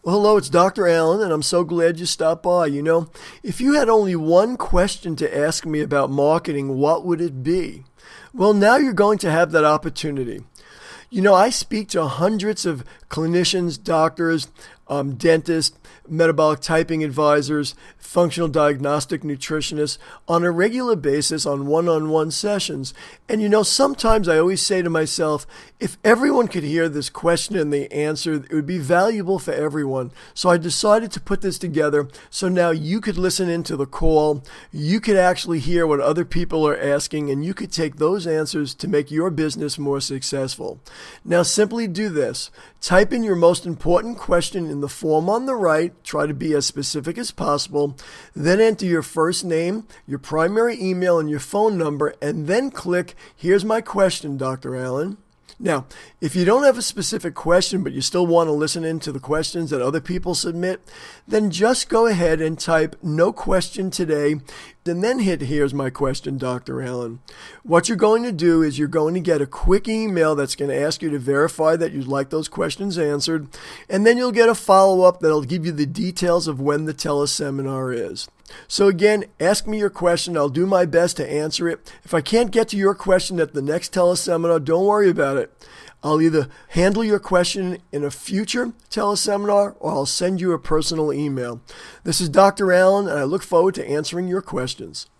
Well, hello, it's Dr. Allen, and I'm so glad you stopped by. If you had only one question to ask me about marketing, what would it be? Well, now you're going to have that opportunity. I speak to hundreds of clinicians, doctors, dentists, metabolic typing advisors, functional diagnostic nutritionists on a regular basis on one-on-one sessions. And sometimes I always say to myself, if everyone could hear this question and the answer, it would be valuable for everyone. So I decided to put this together so now you could listen into the call, you could actually hear what other people are asking, and you could take those answers to make your business more successful. Now simply do this. Type in your most important question in the form on the right. Try to be as specific as possible. Then enter your first name, your primary email, and your phone number, and then click, "Here's my question, Dr. Allen." Now, if you don't have a specific question, but you still want to listen into the questions that other people submit, then just go ahead and type "no question today," and then hit "Here's my question, Dr. Allen." What you're going to do is you're going to get a quick email that's going to ask you to verify that you'd like those questions answered, and then you'll get a follow-up that'll give you the details of when the teleseminar is. So again, ask me your question. I'll do my best to answer it. If I can't get to your question at the next teleseminar, don't worry about it. I'll either handle your question in a future teleseminar or I'll send you a personal email. This is Dr. Allen, and I look forward to answering your questions.